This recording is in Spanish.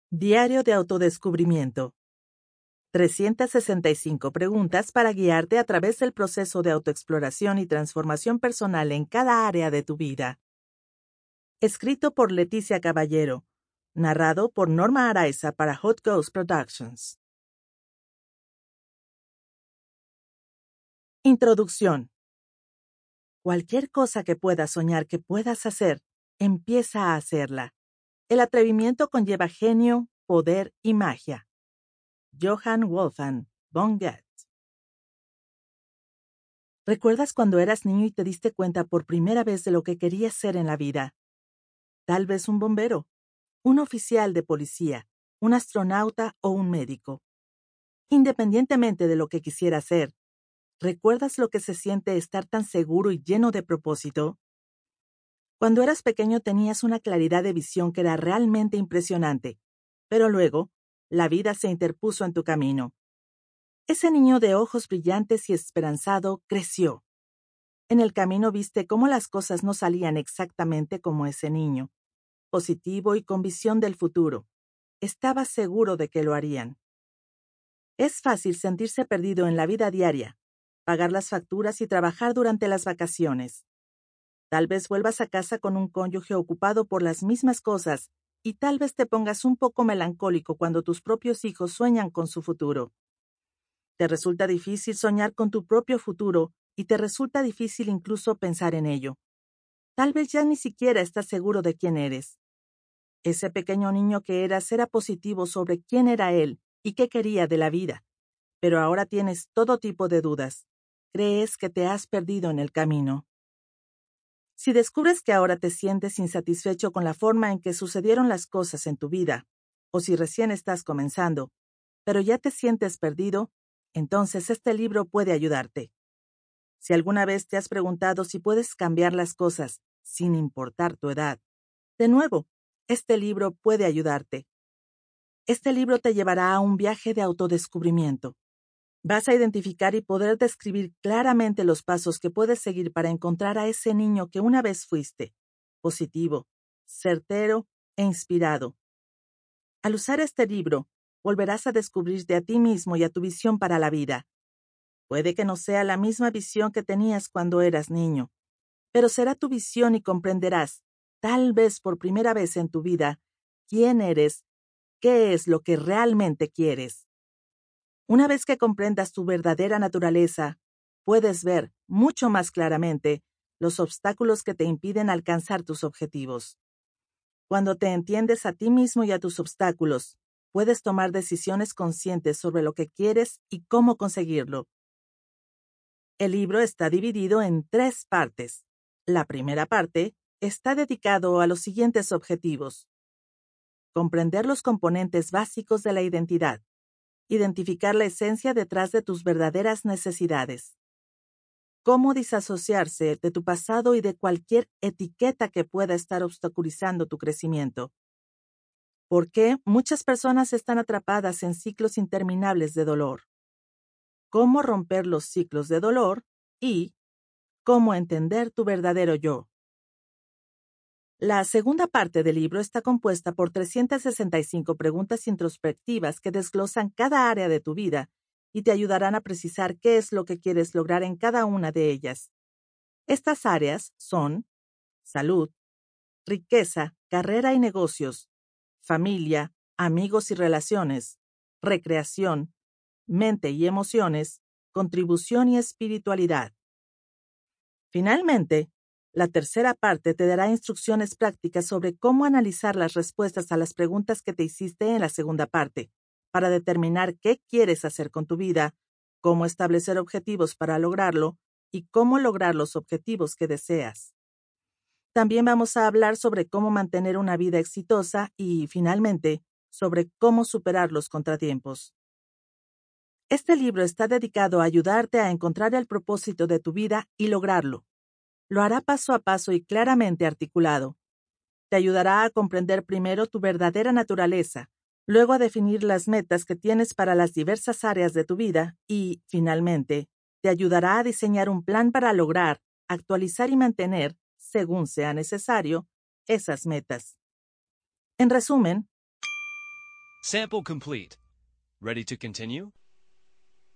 Diario de autodescubrimiento. 365 preguntas para guiarte a través del proceso de autoexploración y transformación personal en cada área de tu vida. Escrito por Leticia Caballero. Narrado por Norma Araiza para Hot Ghost Productions. Introducción. Cualquier cosa que puedas soñar que puedas hacer, empieza a hacerla. El atrevimiento conlleva genio, poder y magia. Johann Wolfgang von Goethe. ¿Recuerdas cuando eras niño y te diste cuenta por primera vez de lo que querías ser en la vida? Tal vez un bombero, un oficial de policía, un astronauta o un médico. Independientemente de lo que quisieras ser, ¿recuerdas lo que se siente estar tan seguro y lleno de propósito? Cuando eras pequeño tenías una claridad de visión que era realmente impresionante, pero luego, la vida se interpuso en tu camino. Ese niño de ojos brillantes y esperanzado creció. En el camino viste cómo las cosas no salían exactamente como ese niño. Positivo y con visión del futuro. Estabas seguro de que lo harían. Es fácil sentirse perdido en la vida diaria, pagar las facturas y trabajar durante las vacaciones. Tal vez vuelvas a casa con un cónyuge ocupado por las mismas cosas y tal vez te pongas un poco melancólico cuando tus propios hijos sueñan con su futuro. Te resulta difícil soñar con tu propio futuro y te resulta difícil incluso pensar en ello. Tal vez ya ni siquiera estás seguro de quién eres. Ese pequeño niño que eras era positivo sobre quién era él y qué quería de la vida, pero ahora tienes todo tipo de dudas. Crees que te has perdido en el camino. Si descubres que ahora te sientes insatisfecho con la forma en que sucedieron las cosas en tu vida, o si recién estás comenzando, pero ya te sientes perdido, entonces este libro puede ayudarte. Si alguna vez te has preguntado si puedes cambiar las cosas, sin importar tu edad, de nuevo, este libro puede ayudarte. Este libro te llevará a un viaje de autodescubrimiento. Vas a identificar y poder describir claramente los pasos que puedes seguir para encontrar a ese niño que una vez fuiste, positivo, certero e inspirado. Al usar este libro, volverás a descubrirte a ti mismo y a tu visión para la vida. Puede que no sea la misma visión que tenías cuando eras niño, pero será tu visión y comprenderás, tal vez por primera vez en tu vida, quién eres, qué es lo que realmente quieres. Una vez que comprendas tu verdadera naturaleza, puedes ver, mucho más claramente, los obstáculos que te impiden alcanzar tus objetivos. Cuando te entiendes a ti mismo y a tus obstáculos, puedes tomar decisiones conscientes sobre lo que quieres y cómo conseguirlo. El libro está dividido en 3 partes. La primera parte está dedicado a los siguientes objetivos. Comprender los componentes básicos de la identidad. Identificar la esencia detrás de tus verdaderas necesidades. Cómo disasociarse de tu pasado y de cualquier etiqueta que pueda estar obstaculizando tu crecimiento. ¿Por qué muchas personas están atrapadas en ciclos interminables de dolor? Cómo romper los ciclos de dolor y cómo entender tu verdadero yo. La segunda parte del libro está compuesta por 365 preguntas introspectivas que desglosan cada área de tu vida y te ayudarán a precisar qué es lo que quieres lograr en cada una de ellas. Estas áreas son salud, riqueza, carrera y negocios, familia, amigos y relaciones, recreación, mente y emociones, contribución y espiritualidad. Finalmente, la tercera parte te dará instrucciones prácticas sobre cómo analizar las respuestas a las preguntas que te hiciste en la segunda parte, para determinar qué quieres hacer con tu vida, cómo establecer objetivos para lograrlo y cómo lograr los objetivos que deseas. También vamos a hablar sobre cómo mantener una vida exitosa y, finalmente, sobre cómo superar los contratiempos. Este libro está dedicado a ayudarte a encontrar el propósito de tu vida y lograrlo. Lo hará paso a paso y claramente articulado. Te ayudará a comprender primero tu verdadera naturaleza, luego a definir las metas que tienes para las diversas áreas de tu vida y, finalmente, te ayudará a diseñar un plan para lograr, actualizar y mantener, según sea necesario, esas metas. En resumen, Sample complete. Ready to continue?